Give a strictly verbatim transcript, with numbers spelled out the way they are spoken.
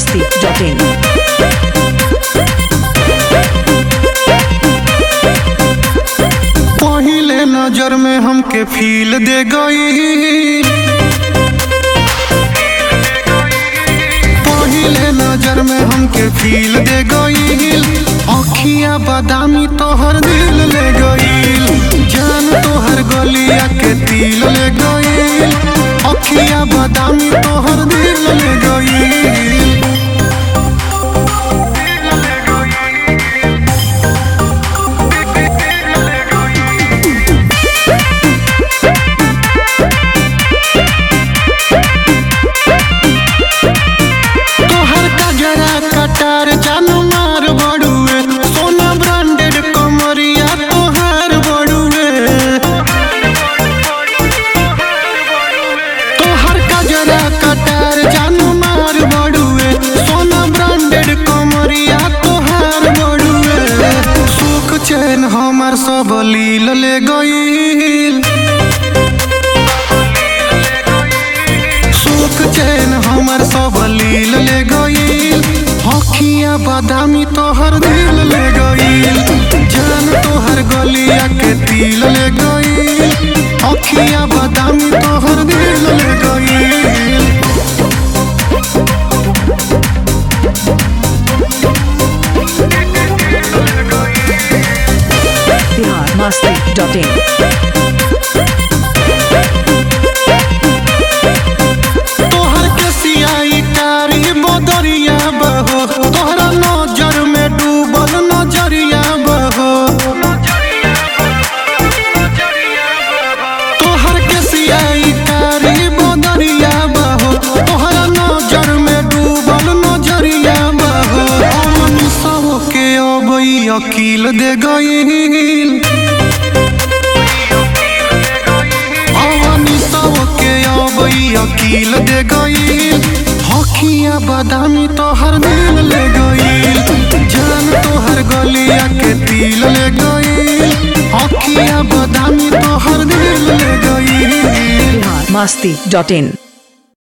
masti dot in. पहले नजर में हमके फील दे गई, पहले नजर में हमके फील दे गई। अखिया बादामी तोहर दिल ले गई, जान तोहर गलिया के तिल ले गई। अखिया बादामी तोहर दिल ले गई। कटार जानू मार बड़ुए, सोना ब्रांडेड कमरिया तोहार बड़ुए। तोहर कजरा कटार जानू मार बड़ुए, सोना ब्रांडेड कमरिया तोहार बड़ुए। सुख चैन हमार सब लील ले गईल, सुख चैन हमार सब लील ले गईल। अखिया बादामी तोहर दिल ले गईल, जान तोहर गलिया के तिल ले गईल। अखिया बादामी तोहर दिल ले गईल। Bihar masti dot in. तोहर के सियाई कारी बदरिया बहो, तोहरा नजर में डूबल नजरिया बहो। तोहर के सियाई कारी बदरिया बहो, तोहरा नजर में डूबल नजरिया बहो। हमनी सब के अबई अकील दे गईल, अकील दे गईल। अखिया बादामी तोहर दिल ले गईल, जान तोहर गलिया के तिल ले गईल। अखिया बादामी तोहर दिल ले गईल। Bihar masti dot in.